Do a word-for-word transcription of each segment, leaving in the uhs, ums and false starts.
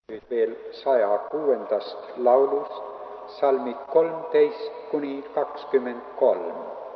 Nüüd veel saja kuuendast laulust, salmid kolmteist kuni kakskümmend kolm.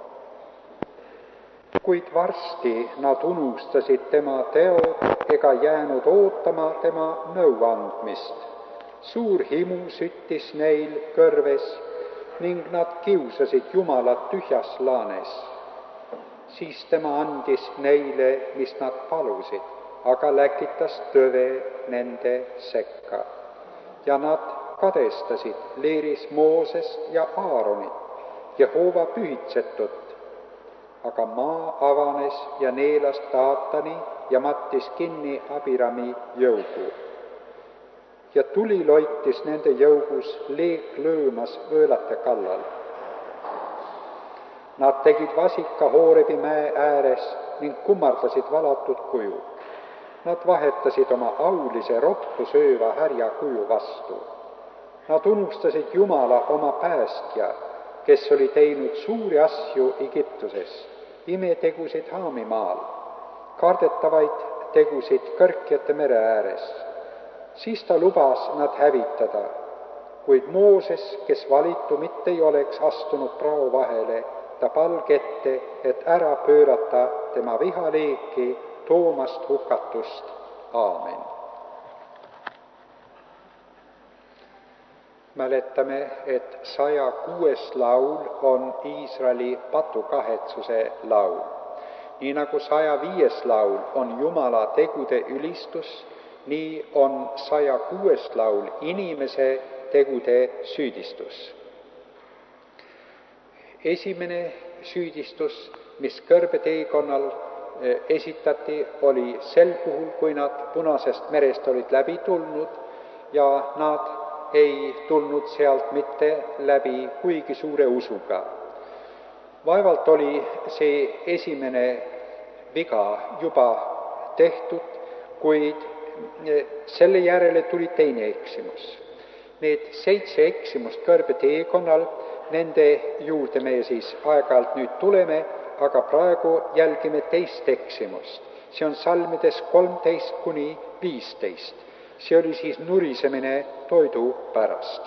Kuid varsti nad unustasid tema teod ega jäänud ootama tema nõuandmist. Suur himu süttis neil kõrves ning nad kiusasid Jumalat tühjas laanes. Siis tema andis neile, mis nad palusid, aga läkitas tõve nende sekka. Ja nad kadestasid leeris Moosest ja Aaronit, Jehova pühitsetut. Aga maa avanes ja neelas Taatani ja mattis kinni Abirami jõugu. Ja tuli loitis nende jõugus, leek lõõmas võõlate kallal. Nad tegid vasika Hoorebi mäe ääres ning kummardasid valatud kuju. Nad vahetasid oma aulise roppu sööva härja kuju vastu. Nad unustasid Jumala oma päästja, kes oli teinud suuri asju Egiptuses, imetegusid Haamimaal, kardetavaid tegusid kõrkjate mere ääres. Siis ta lubas nad hävitada, kuid Mooses, kes valitu mitte ei oleks astunud prao vahele, ta palg ette, et ära pöörata tema vihaleeki toomast hukatust. Aamen. Mäletame, et saja kuues laul on Iisraeli patukahetsuse laul. Nii nagu saja viies laul on Jumala tegude ülistus, nii on saja kuues laul inimese tegude süüdistus. Esimene süüdistus, mis kõrbeteekonnal esitati, oli sel puhul, kui nad Punasest merest olid läbi tulnud ja nad ei tulnud sealt mitte läbi kuigi suure usuga. Vaevalt oli see esimene viga juba tehtud, kuid selle järele tuli teine eksimus. Need seitse eksimust kõrbeteekonnal, nende juurde me siis aeg-ajalt nüüd tuleme, aga praegu jälgime teist eksimust. See on salmides kolmteist kuni viisteist. See oli siis nurisemine toidu pärast.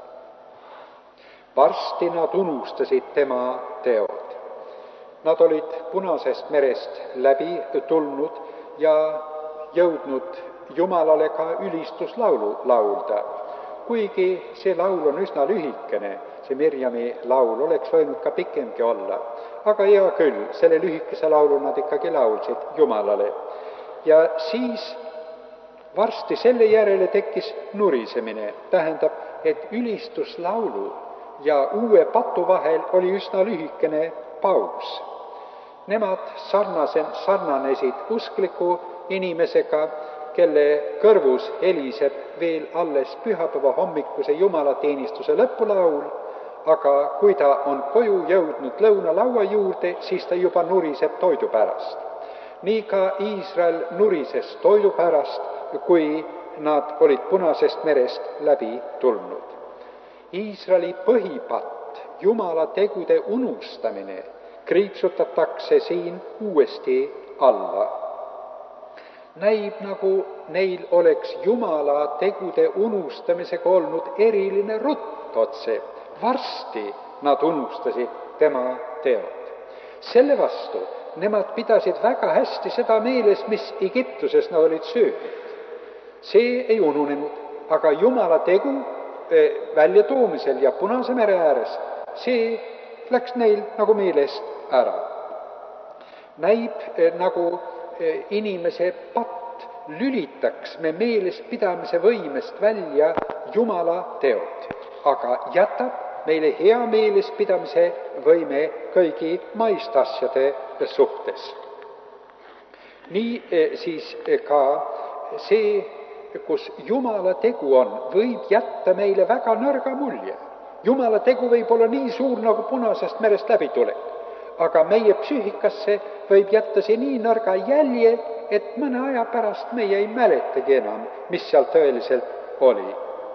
Varsti nad unustasid tema teod. Nad olid Punasest merest läbi tulnud ja jõudnud Jumalale ka ülistuslaulu laulda. Kuigi see laul on üsna lühikene, see Mirjami laul oleks võinud ka pikemgi olla, aga hea küll, selle lühikese laulu nad ikkagi laulsid Jumalale. Ja siis varsti selle järele tekkis nurisemine, tähendab, et ülistuslaulu ja uue patu vahel oli üsna lühikene paus. Nemad sarnasen, sarnanesid uskliku inimesega, kelle kõrvus heliseb veel alles pühapäeva hommikuse jumalateenistuse lõpulaul, aga kui ta on koju jõudnud lõunalaua juurde, siis ta juba nuriseb toidu pärast. Nii ka Iisrael nurises toidu pärast, kui nad olid Punasest merest läbi tulnud. Iisraeli põhipatt, Jumala tegude unustamine, kriipsutatakse siin uuesti alla. Näib, nagu neil oleks Jumala tegude unustamisega olnud eriline rutt otse. Varsti nad unustasid tema teod. Selle vastu nemad pidasid väga hästi seda meeles, mis Egiptuses nad olid söönud. See ei ununenud, aga Jumala tegu väljatoomisel ja Punase mere ääres, see läks neil nagu meelest ära. Näib, nagu inimese patt lülitaks me meelespidamise võimest välja Jumala teod, aga jätab meile hea meelespidamise võime kõigi maiste asjade suhtes. Nii siis ka see, kus Jumala tegu on, võib jätta meile väga nõrga mulje. Jumala tegu võib olla nii suur nagu Punasest merest läbi tulek, aga meie psüühikasse võib jätta see nii nõrga jälje, et mõne aja pärast meie ei mäletagi enam, mis seal tõeliselt oli.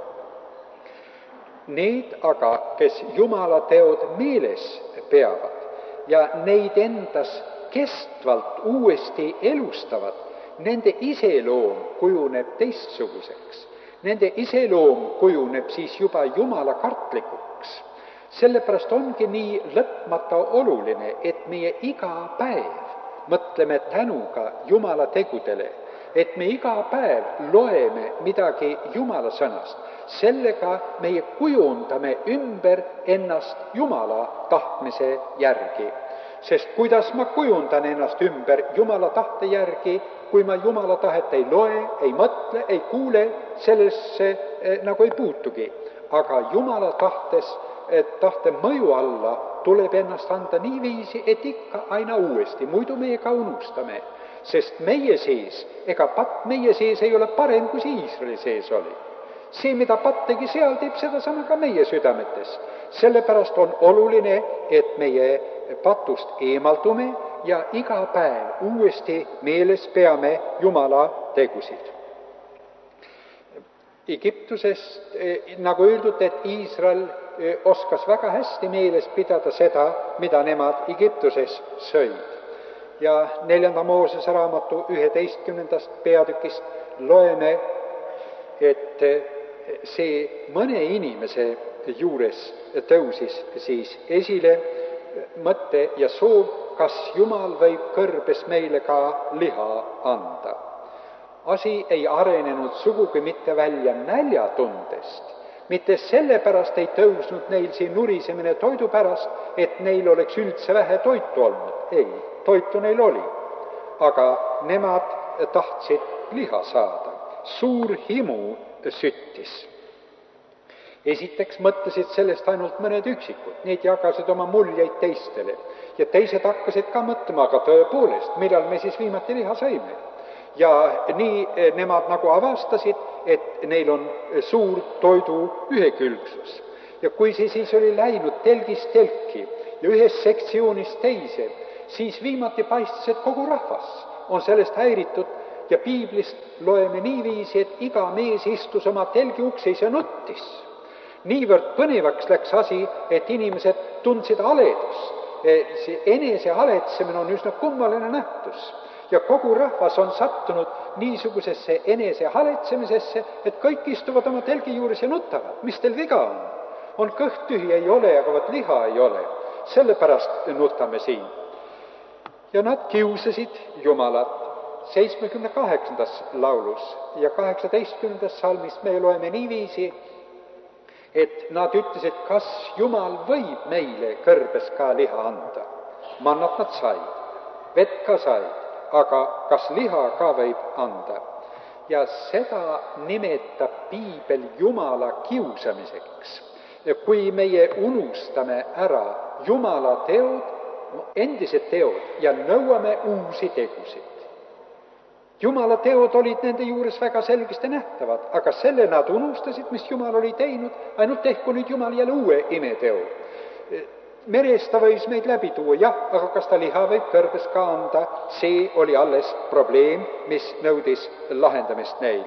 Need aga, kes Jumala teod meeles peavad ja neid endas kestvalt uuesti elustavad, nende iseloom kujuneb teistsuguseks. Nende iseloom kujuneb siis juba jumala kartlikuks. Sellepärast ongi nii lõpmata oluline, et meie iga päev mõtleme tänuga Jumala tegudele, et me iga päev loeme midagi Jumala sõnast. Sellega meie kujundame ümber ennast Jumala tahtmise järgi. Sest kuidas ma kujundan ennast ümber Jumala tahte järgi, kui ma Jumala tahet ei loe, ei mõtle, ei kuule, sellesse eh, nagu ei puutugi. Aga Jumala tahtes, et tahte mõju alla tuleb ennast anda niiviisi, et ikka aina uuesti, muidu meie ka unustame. Sest meie sees, ega patt meie sees ei ole parem, kui see Iisraeli sees oli. See, mida patt tegi seal, teeb seda sama ka meie südametes. Sellepärast on oluline, et meie patust eemaldume ja iga päev uuesti meeles peame Jumala tegusid. Egiptusest, nagu öeldud, et Iisrael oskas väga hästi meeles pidada seda, mida nemad Egiptuses sõid. Ja neljanda Moosese raamatu üheteistkümnendast peatükist loeme, et see mõne inimese juures tõusis siis esile mõte ja soov, kas Jumal võib kõrbes meile ka liha anda. Asi ei arenenud sugugi mitte välja näljatundest, mitte sellepärast ei tõusnud neil siin nurisemine toidu pärast, et neil oleks üldse vähe toitu olnud. Ei, toitu neil oli, aga nemad tahtsid liha saada. Suur himu süttis. Esiteks mõtlesid sellest ainult mõned üksikud, need jagasid oma muljeid teistele ja teised hakkasid ka mõtlema, aga tõepoolest, millal me siis viimati liha saime. Ja nii nemad nagu avastasid, et neil on suur toidu ühekülgsus. Ja kui see siis oli läinud telgist telki ja ühest sektsioonist teise, siis viimati paistis, et kogu rahvas on sellest häiritud ja piiblist loeme niiviisi, et iga mees istus oma telgi ukseis ja nuttis. Niivõrd põnevaks läks asi, et inimesed tundsid aledust. See enese aletsemine on üsna kummaline nähtus. Ja kogu rahvas on sattunud niisugusesse enese haletsemisesse, et kõik istuvad oma telgi juures ja nutavad. Mis teil viga on? On kõht tühi, ei ole, aga vat liha ei ole. Sellepärast nutame siin. Ja nad kiusasid Jumalat. seitsmekümne kaheksandas laulus ja kaheksateistkümnendas salmis me loeme niiviisi, et nad ütlesid, kas Jumal võib meile kõrbes ka liha anda. Mannat nad said, vett ka said, aga kas liha ka võib anda? Ja seda nimetab piibel Jumala kiusamiseks. Kui meie unustame ära Jumala teod, endised teod ja nõuame uusi tegusid. Jumala teod olid nende juures väga selgesti nähtavad, aga selle nad unustasid, mis Jumal oli teinud, ainult tehku nüüd Jumal jälle uue imeteo. Meres ta võis meid läbi tuua, jah, aga kas ta liha võib kõrbes ka anda, see oli alles probleem, mis nõudis lahendamist neil.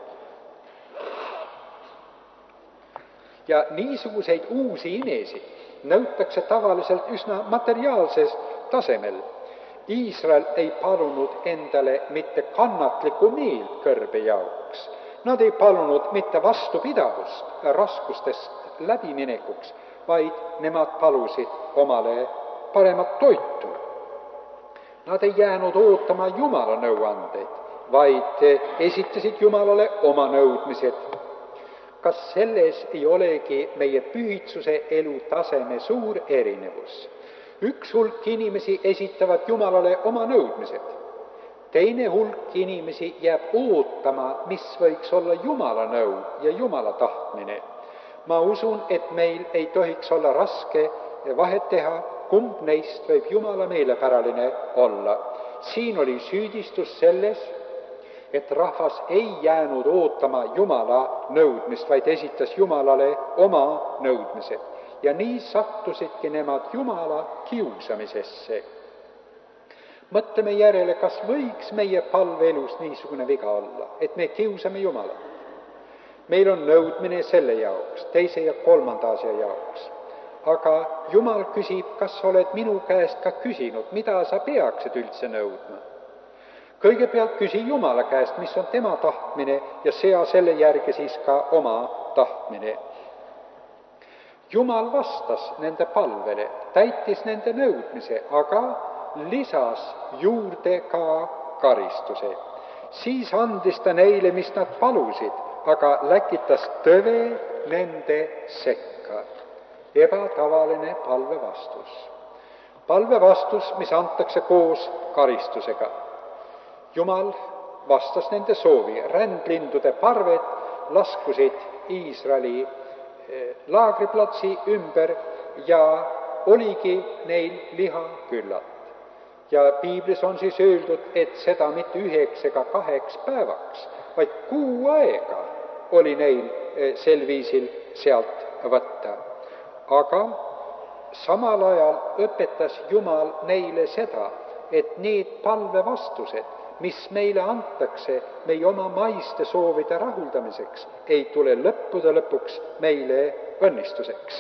Ja niisuguseid uusi imesid nõutakse tavaliselt üsna materiaalses tasemel. Iisrael ei palunud endale mitte kannatlikku meelt kõrbe jaoks. Nad ei palunud mitte vastupidavust raskustest läbiminekuks, vaid nemad palusid omale paremat toitu. Nad ei jäänud ootama Jumala nõuandeid, vaid esitasid Jumalale oma nõudmised. Kas selles ei olegi meie pühitsuse elu taseme suur erinevus? Üks hulk inimesi esitavad Jumalale oma nõudmised. Teine hulk inimesi jääb ootama, mis võiks olla Jumala nõu ja Jumala tahtmine. Ma usun, et meil ei tohiks olla raske vahet teha, kumb neist võib Jumala meelepäraline olla. Siin oli süüdistus selles, et rahvas ei jäänud ootama Jumala nõudmist, vaid esitas Jumalale oma nõudmised. Ja nii sattusidki nemad Jumala kiusamisesse. Mõtleme järele, kas võiks meie palveelus niisugune viga olla, et me kiusame Jumala. Meil on nõudmine selle jaoks, teise ja kolmanda asja jaoks. Aga Jumal küsib, kas oled minu käest ka küsinud, mida sa peaksid üldse nõudma. kõigepealt küsi Jumala käest, mis on tema tahtmine ja sea selle järgi siis ka oma tahtmine. Jumal vastas nende palvele, täitis nende nõudmise, aga lisas juurde ka karistuse. Siis andis ta neile, mis nad palusid, aga läkitas tõve nende sekka. Ebatavaline palvevastus. Palvevastus, mis antakse koos karistusega. Jumal vastas nende soovi, rändlindude parved laskusid Iisraeli laagriplatsi ümber ja oligi neil liha küllalt. Ja piiblis on siis öeldud, et seda mitte üheks ega kaheks päevaks, vaid kuu aega oli neil sel viisil sealt võtta. Aga samal ajal õpetas Jumal neile seda, et need palvevastused, mis meile antakse meie oma maiste soovide rahuldamiseks, ei tule lõppude lõpuks meile õnnistuseks.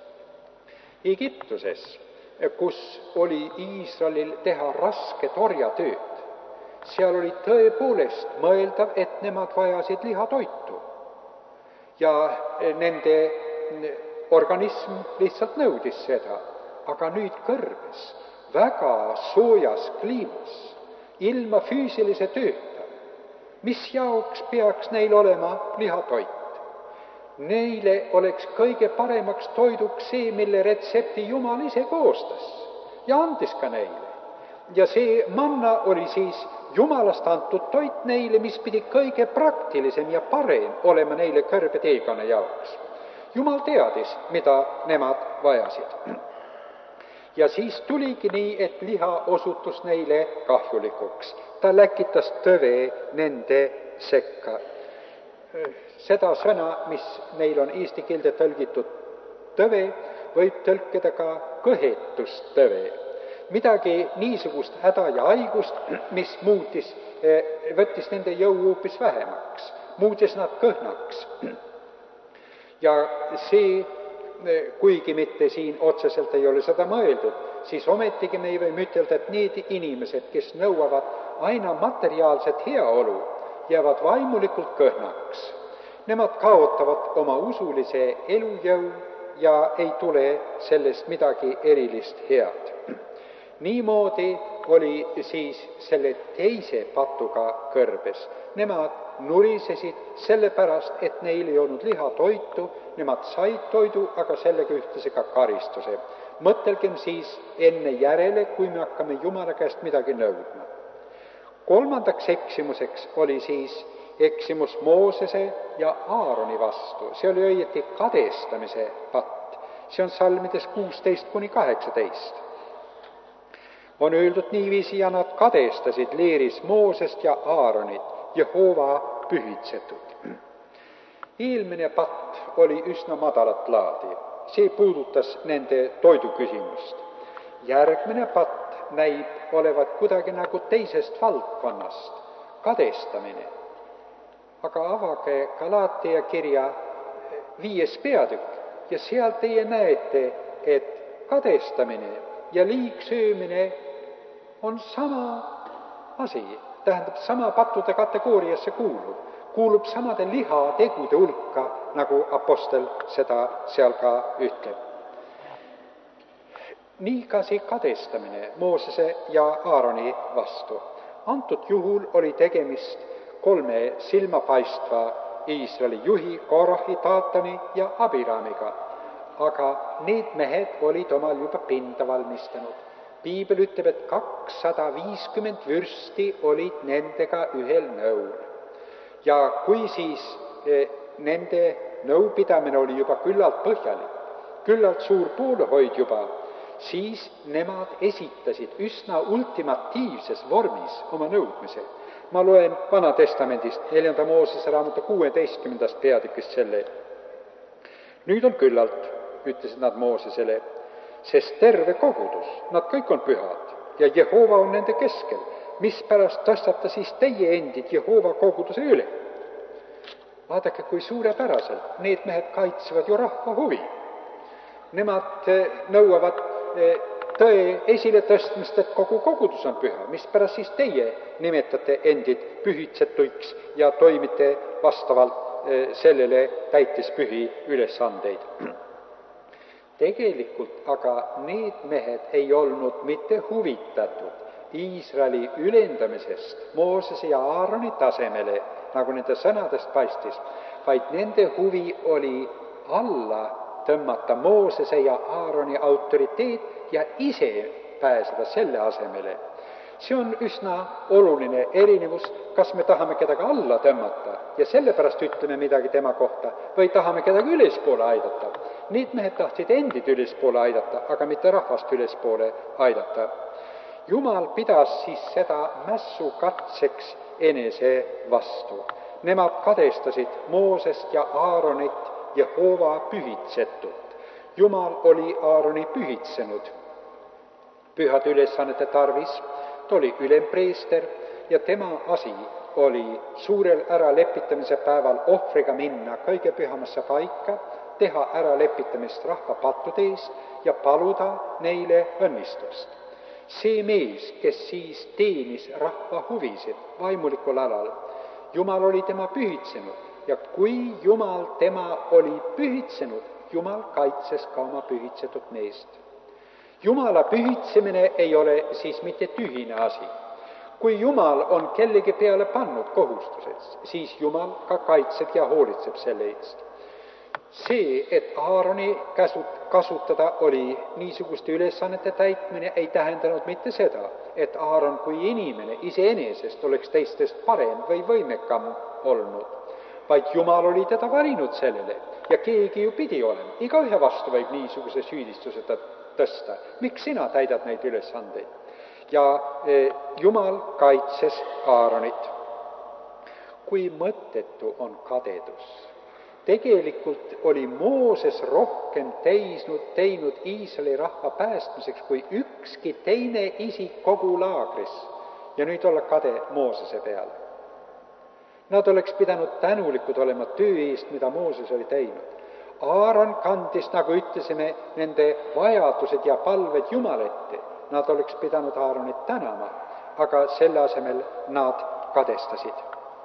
Egiptuses, kus oli Iisraelil teha rasket orjatööd, seal oli tõepoolest mõeldav, et nemad vajasid lihatoitu. Ja nende organism lihtsalt nõudis seda, aga nüüd kõrges, väga soojas kliimas, ilma füüsilise tööta, mis jaoks peaks neil olema lihatoit? Neile oleks kõige paremaks toiduks see, mille retsepti Jumal ise koostas ja andis ka neile. Ja see manna oli siis Jumalast antud toit neile, mis pidi kõige praktilisem ja parem olema neile kõrbe teekonna jaoks. Jumal teadis, mida nemad vajasid. Ja siis tuligi nii, et liha osutus neile kahjulikuks. Ta läkitas tõve nende sekka. Seda sõna, mis meil on eesti keelde tõlgitud tõve, võib tõlkida ka kõhetustõve. Midagi niisugust häda ja haigust, mis muutis, võttis nende jõu hoopis vähemaks, muutis nad kõhnaks. Ja see, kuigi mitte siin otseselt ei ole seda mõeldud, siis ometigi me võime ütelda, et need inimesed, kes nõuavad aina materiaalset heaolu, jäävad vaimulikult kõhnaks. Nemad kaotavad oma usulise elujõu ja ei tule sellest midagi erilist head. Niimoodi oli siis selle teise patuga kõrbes. Nemad nurisesid sellepärast, et neil ei olnud lihatoitu, nemad said toidu, aga sellega ühtlasi ka karistuse. Mõtelgem siis enne järele, kui me hakkame Jumala käest midagi nõudma. Kolmandaks eksimuseks oli siis eksimus Moosese ja Aaroni vastu. See oli õieti kadestamise patt. See on salmides kuusteist kuni kaheksateist. On öeldud niiviisi, ja nad kadestasid leeris Moosest ja Aaronit, Jehova pühitsetud. Eelmine patt oli üsna madalat laadi. See puudutas nende toiduküsimust. Järgmine patt näib olevat kuidagi nagu teisest valdkonnast, kadestamine. Aga avage Galaatia kirja viies peatükk ja seal teie näete, et kadestamine ja liigsöömine on sama asi, tähendab sama pattude kategooriasse kuulub, kuulub samade lihategude hulka, nagu apostel seda seal ka ütleb. Nii ka see kadestamine Moosese ja Aaroni vastu. Antud juhul oli tegemist kolme silmapaistva Iisraeli juhi, Korahi, Taatani ja Abiraamiga. Aga need mehed olid omal juba pinda valmistanud. Piibel ütleb, et kakssada viiskümmend vürsti olid nendega ühel nõul. Ja kui siis eh, nende nõupidamine oli juba küllalt põhjalik, küllalt suur poolehoid juba, siis nemad esitasid üsna ultimatiivses vormis oma nõudmise. Ma loen Vana Testamendist, neljanda Moosese raamatu kuueteistkümnendast peatükist selle. Nüüd on küllalt, ütlesid nad Moosesele, sest terve kogudus, nad kõik on pühad ja Jehova on nende keskel. Mispärast tõstab ta siis teie endid Jehova koguduse üle? Vaadake, kui suurepäraselt need mehed kaitsevad ju rahva huvi. Nemad nõuavad tõe esiletõstmist, et kogu kogudus on püha, mispärast siis teie nimetate endid pühitsetuiks ja toimite vastavalt sellele täitis pühi ülesandeid. Tegelikult aga need mehed ei olnud mitte huvitatud Iisraeli ülendamisest Moosese ja Aaroni tasemele, nagu nende sõnadest paistis, vaid nende huvi oli alla tõmmata Moosese ja Aaroni autoriteet ja ise pääseda selle asemele. See on üsna oluline erinevus, kas me tahame kedagi alla tõmmata ja sellepärast ütleme midagi tema kohta või tahame kedagi ülespoole aidata. Need mehed tahtsid endid ülespoole aidata, aga mitte rahvast ülespoole aidata. Jumal pidas siis seda mässu katseks enese vastu. Nemad kadestasid Moosest ja Aaronit Jehova pühitsetult. Jumal oli Aaroni pühitsenud pühade ülesannete tarvis. Ta oli ülempreester ja tema asi oli suurel äralepitamise päeval ohvriga minna kõige pühamasse paika, teha äralepitamist rahva pattude eest ja paluda neile õnnistust. See mees, kes siis teenis rahva huvisid vaimulikul alal, Jumal oli tema pühitsenud ja kui Jumal tema oli pühitsenud, Jumal kaitses ka oma pühitsetud meest. Jumala pühitsemine ei ole siis mitte tühine asi. Kui Jumal on kellegi peale pannud kohustused, siis Jumal ka kaitseb ja hoolitseb selle eest. See, et Aaroni käsut, kasutada oli niisuguste ülesannete täitmine, ei tähendanud mitte seda, et Aaron kui inimene iseenesest oleks teistest parem või võimekam olnud, vaid Jumal oli teda valinud sellele ja keegi ju pidi olema. Igaühe vastu võib niisuguse süüdistuse tõsta. Miks sina täidad neid ülesandeid? Ja eh, Jumal kaitses Aaronit. Kui mõttetu on kadedus. Tegelikult oli Mooses rohkem teisnud, teinud Iisraeli rahva päästmiseks kui ükski teine isik kogu laagris. Ja nüüd olla kade Moosese peale. Nad oleks pidanud tänulikud olema töö eest, mida Mooses oli teinud. Aaron kandis, nagu ütlesime, nende vajadused ja palved Jumala ette. Nad oleks pidanud Aaronit tänama, aga selle asemel nad kadestasid.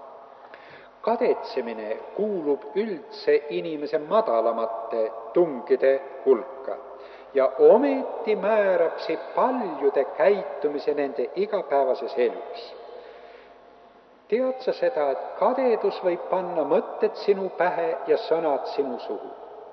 Kadetsemine kuulub üldse inimese madalamate tungide hulka ja ometi määrab see paljude käitumise nende igapäevases elus. Tead sa seda, et kadedus võib panna mõtted sinu pähe ja sõnad sinu suhu.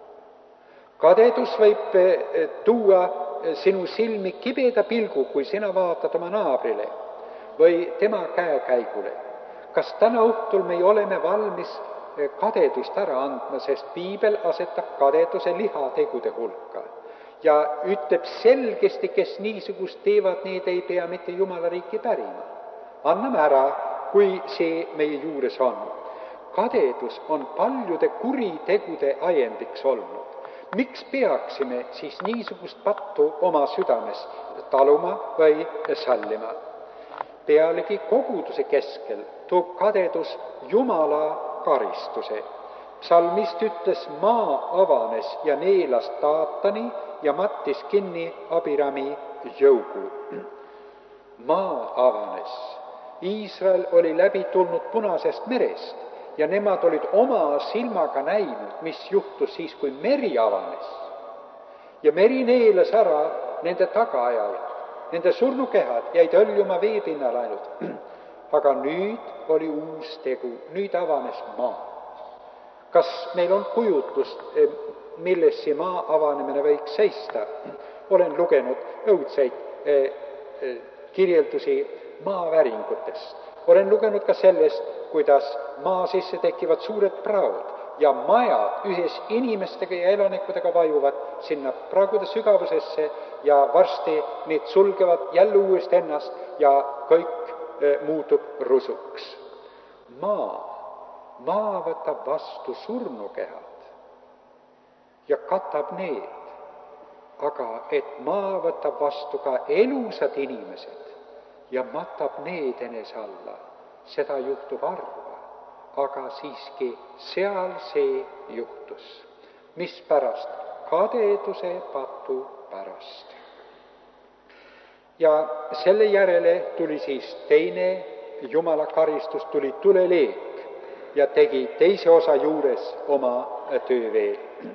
Kadedus võib tuua sinu silmi kibeda pilgu, kui sina vaatad oma naabrile või tema käekäigule. Kas täna õhtul me oleme valmis kadedust ära andma, sest Piibel asetab kadeduse lihategude hulka ja ütleb selgesti, kes niisugust teevad, need ei pea mitte Jumala riiki pärima. Anname ära, kui see meie juures on. Kadedus on paljude kuritegude ajendiks olnud. Miks peaksime siis niisugust pattu oma südames taluma või sallima? Pealegi koguduse keskel toob kadedus Jumala karistuse. Psalmist ütles, maa avanes ja neelas Taatani ja mattis kinni Abirami jõugu. Maa avanes. Iisrael oli läbi tulnud Punasest merest ja nemad olid oma silmaga näinud, mis juhtus siis, kui meri avanes. Ja meri neelas ära nende tagaajad, nende surnukehad jäid õljuma veepinnal ainult. Aga nüüd oli uus tegu, nüüd avanes maa. Kas meil on kujutlust, milles see maa avanemine võiks seista? Olen lugenud õudseid kirjeldusi maaväringutest. Olen lugenud ka sellest, kuidas maa sisse tekivad suured praod ja majad ühes inimestega ja elanikudega vajuvad sinna pragude sügavusesse ja varsti need sulgevad jälle uuesti ennast ja kõik e, muutub rusuks. Maa, maa võtab vastu surnukehad ja katab need, aga et maa võtab vastu ka elusad inimesed ja matab need enese alla, seda juhtub harva, aga siiski seal see juhtus. Mispärast? Kadeduse patu pärast. Ja selle järele tuli siis teine Jumala karistus, tuli tuleleek ja tegi teise osa juures oma töö veel.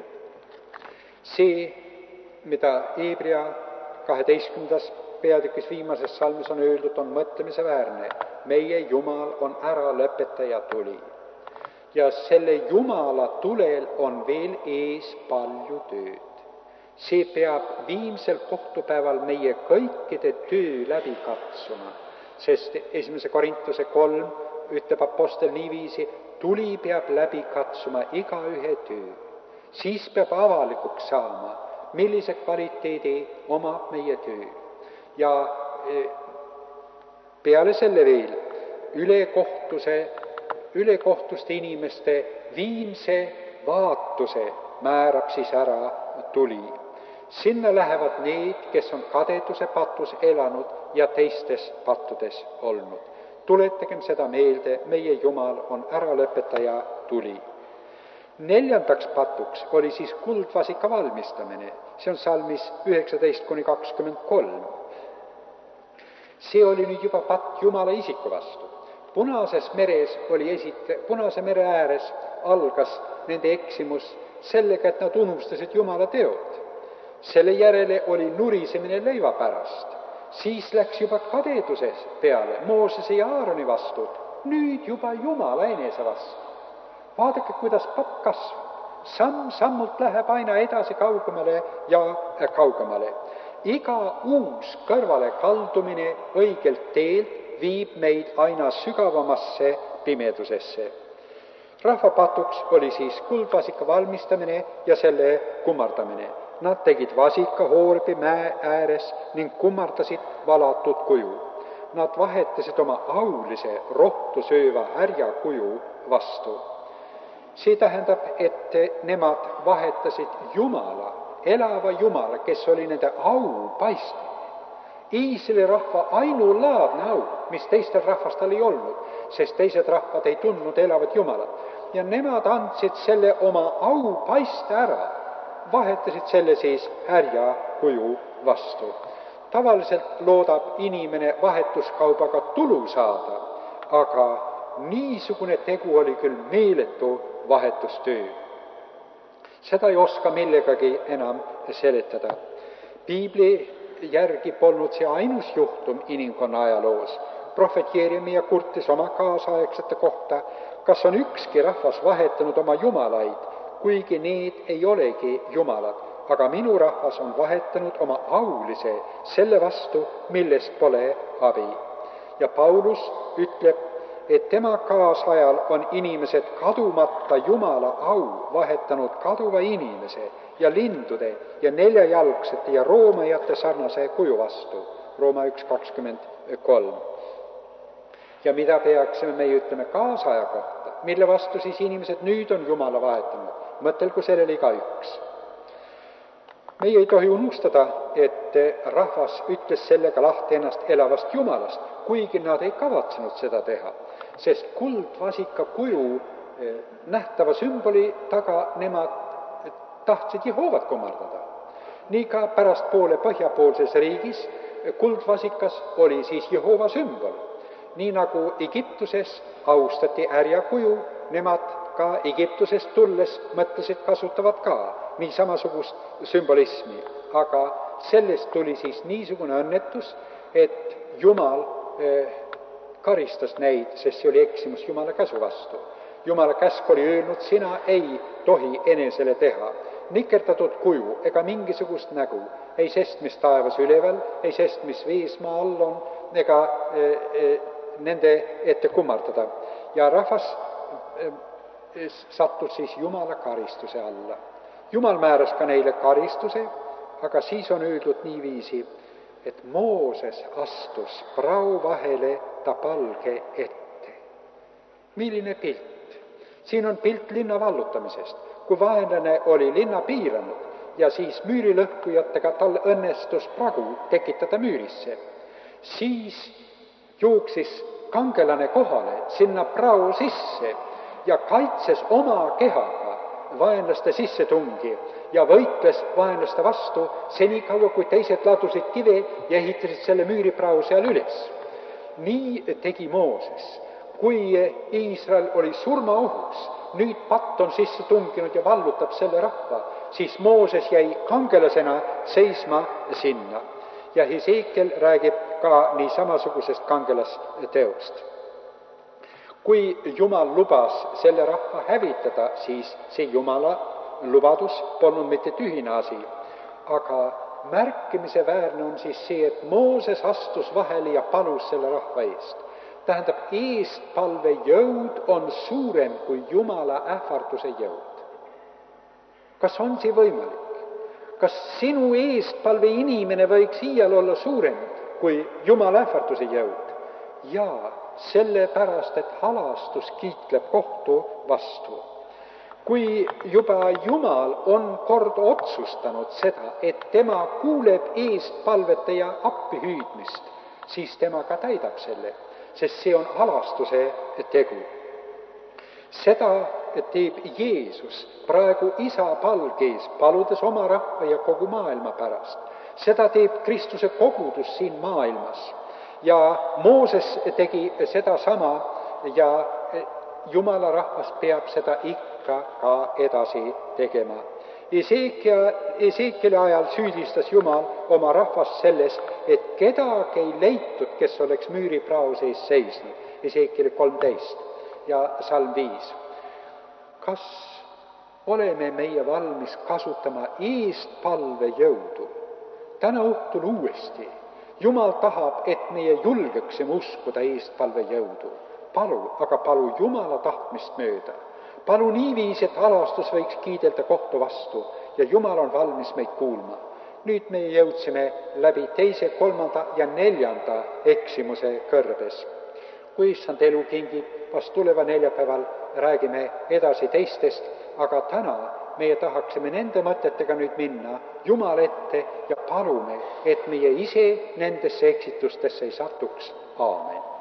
See, mida Hebra kaheteistkümnendas peatükis viimases salmis on öeldud, on mõtlemise väärne. Meie Jumal on ära lõpetaja tuli. Ja selle Jumala tulel on veel ees palju tööd. See peab viimsel kohtupäeval meie kõikide töö läbi katsuma, sest esimese Korintuse kolm ütleb apostel niiviisi, tuli peab läbi katsuma igaühe töö. Siis peab avalikuks saama, millise kvaliteedi omab meie töö. Ja peale selle veel ülekohtuse, ülekohtuste inimeste viimse vaatuse määrab siis ära tuli. Sinna lähevad need, kes on kadeduse patus elanud ja teistes pattudes olnud. Tuletagem seda meelde, meie Jumal on äralõpetaja tuli. Neljandaks patuks oli siis kuldvasika valmistamine. See on salmis üheksateist kuni kakskümmend kolm. See oli nüüd juba patt Jumala isiku vastu. Punases meres oli esite, Punase mere ääres algas nende eksimus sellega, et nad unustasid Jumala teod. Selle järele oli nurisemine leiva pärast. Siis läks juba kadeduses peale Moosese ja Aaroni vastu, nüüd juba Jumala enese vastu. Vaadake, kuidas patt kasvab. Samm-sammult läheb aina edasi kaugemale ja kaugemale. Iga uus kõrvale kaldumine õigelt teelt viib meid aina sügavamasse pimedusesse. Rahvapatuks oli siis kuldvasika valmistamine ja selle kummardamine. Nad tegid vasika Hoorbi mäe ääres ning kummardasid valatud kuju. Nad vahetasid oma aulise rohtu sööva härja kuju vastu. See tähendab, et nemad vahetasid Jumala, elava Jumala, kes oli nende au paistmine. Iisraeli rahva ainulaadne au, mis teistel rahvastel ei olnud, sest teised rahvad ei tundnud elavat Jumalat. Ja nemad andsid selle oma au paiste ära, vahetasid selle siis härja kuju vastu. Tavaliselt loodab inimene vahetuskaubaga tulu saada, aga niisugune tegu oli küll meeletu vahetustöö. Seda ei oska millegagi enam seletada. Piibli järgi polnud see ainus juhtum inimkonna ajaloos. Prohvet Jeeremia kurtis oma kaasaegsete kohta, kas on ükski rahvas vahetanud oma jumalaid, kuigi need ei olegi jumalad, aga minu rahvas on vahetanud oma aulise selle vastu, millest pole abi. Ja Paulus ütleb, et tema kaasajal on inimesed kadumata Jumala au vahetanud kaduva inimese ja lindude ja neljajalgsete ja roomajate sarnase kuju vastu. Rooma üks kakskümmend kolm. Ja mida peaksime meie ütleme kaasaja kohta, mille vastu siis inimesed nüüd on Jumala vahetanud? Mõtelgu sellele igaüks. Meie ei tohi unustada, et rahvas ütles sellega lahti ennast elavast Jumalast, kuigi nad ei kavatsenud seda teha, sest kuldvasika kuju nähtava sümboli taga nemad tahtsid Jehovat kummardada. Nii ka pärastpoole põhjapoolses riigis kuldvasikas oli siis Jehova sümbol. Nii nagu Egiptuses austati härja kuju, nemad ka Egiptusest tulles mõtlesid kasutavad ka nii samasugust sümbolismi. Aga sellest tuli siis niisugune õnnetus, et Jumal karistas neid, sest see oli eksimus Jumala käsu vastu. Jumala käsk oli öelnud, sina ei tohi enesele teha nikerdatud kuju ega mingisugust nägu, ei sest, mis taevas üleval, ei sest, mis veesmaa all on, ega e, e, nende ette kummardada. Ja rahvas e, e, sattus siis Jumala karistuse alla. Jumal määras ka neile karistuse, aga siis on öeldud niiviisi, et Mooses astus prao vahele ta palge ette. Milline pilt? Siin on pilt linna vallutamisest, kui vaenlane oli linna piiranud ja siis müürilõhkujatega tal õnnestus pragu tekitada müürisse. Siis jooksis kangelane kohale sinna prao sisse ja kaitses oma kehaga vaenlaste sissetungi ja võitles vaenlaste vastu senikaua, kui teised ladusid kive ja ehitasid selle müüriprao seal üles. Nii tegi Mooses, kui Iisrael oli surmaohus, nüüd patt on sisse tunginud ja vallutab selle rahva, siis Mooses jäi kangelasena seisma sinna. Ja Hesekiel räägib ka nii samasugusest kangelasteost. Kui Jumal lubas selle rahva hävitada, siis see Jumala lubadus polnud mitte tühine asi. Aga märkimise väärne on siis see, et Mooses astus vahele ja palus selle rahva eest. Tähendab, eestpalve jõud on suurem kui Jumala ähvarduse jõud. Kas on see võimalik? Kas sinu eestpalve inimene võiks iial olla suurem kui Jumala ähvarduse jõud? Jaa, sellepärast, et halastus kiitleb kohtu vastu. Kui juba Jumal on kord otsustanud seda, et tema kuuleb eestpalvete ja appihüüdmist, siis tema ka täidab selle, sest see on halastuse tegu. Seda teeb Jeesus praegu isa palgees, paludes oma rahva ja kogu maailma pärast. Seda teeb Kristuse kogudus siin maailmas. Ja Mooses tegi seda sama ja Jumala rahvas peab seda ikka ka edasi tegema. Esekieli ajal süüdistas Jumal oma rahvast selles, et kedagi ei leitud, kes oleks müüriprao sees seisnud. Esekieli kolmteist ja salm viis. Kas oleme meie valmis kasutama eestpalve jõudu? Täna õhtul uuesti. Jumal tahab, et meie julgeksime uskuda eestpalve jõudu. Palu, aga palu Jumala tahtmist mööda. Palu niiviisi, et halastus võiks kiidelda kohtu vastu ja Jumal on valmis meid kuulma. Nüüd me jõudsime läbi teise, kolmanda ja neljanda eksimuse kõrbes. Kui issand elu kingib, vast tuleva neljapäeval räägime edasi teistest, aga täna meie tahaksime nende mõtetega nüüd minna Jumal ette ja palume, et meie ise nendesse eksitustesse ei satuks. Aamen.